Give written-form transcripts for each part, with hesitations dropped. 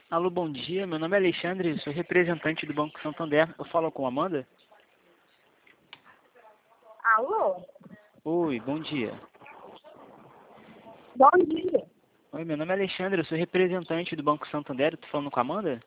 Alô, bom dia. Meu nome é Alexandre, sou representante do Banco Santander. Eu falo com a Amanda? Alô? Oi, bom dia. Bom dia. Oi, meu nome é Alexandre, eu sou representante do Banco Santander. Eu tô falando com a Amanda?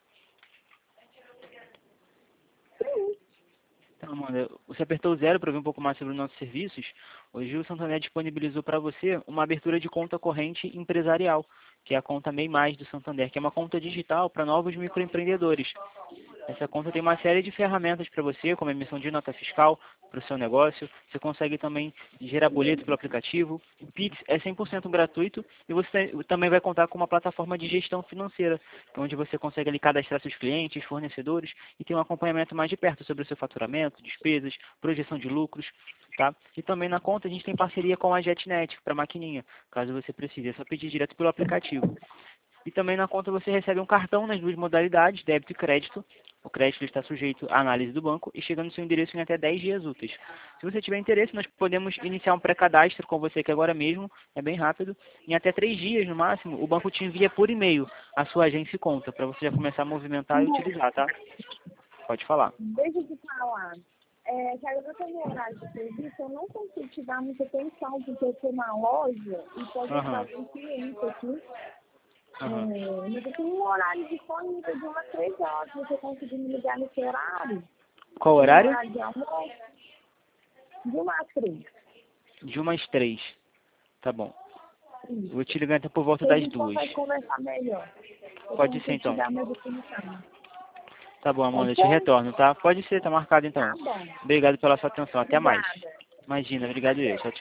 Sim. Então, Amanda, você apertou o 0 para ver um pouco mais sobre os nossos serviços. Hoje o Santander disponibilizou para você uma abertura de conta corrente empresarial, que é a conta MEI Mais do Santander, que é uma conta digital para novos microempreendedores. Essa conta tem uma série de ferramentas para você, como emissão de nota fiscal para o seu negócio. Você consegue também gerar boleto pelo aplicativo. O Pix é 100% gratuito e você também vai contar com uma plataforma de gestão financeira, onde você consegue ali cadastrar seus clientes, fornecedores e ter um acompanhamento mais de perto sobre o seu faturamento, despesas, projeção de lucros. Tá? E também na conta a gente tem parceria com a JetNet para maquininha, caso você precise. É só pedir direto pelo aplicativo. E também na conta você recebe um cartão nas duas modalidades, débito e crédito. O crédito está sujeito à análise do banco e chega no seu endereço em até 10 dias úteis. Se você tiver interesse, nós podemos iniciar um pré-cadastro com você aqui agora mesmo, é bem rápido. Em até 3 dias, no máximo, o banco te envia por e-mail a sua agência e conta, para você já começar a movimentar e utilizar, tá? Pode falar. Deixa eu te falar. Que agora que eu meu horário de serviço, eu não consigo te dar muita atenção, porque eu estou na loja e pode entrar Aham, algum cliente aqui. aham. Mas eu tenho um horário disponível de umas 3 horas. Se você conseguir me ligar nesse horário, Qual no horário? horário de almoço, de umas 3. De 1 às 3. Tá bom. Isso. Vou te ligar então por volta Que a das gente 2. consegue conversar melhor. Eu Pode ser consigo te então. dar mais definição. Tá bom, Amanda, Pode eu te ser? retorno, tá? Pode ser, tá marcado então. Tá bom. Obrigado pela sua atenção. Até mais. Obrigada. Imagina, obrigado eu. Tchau, tchau.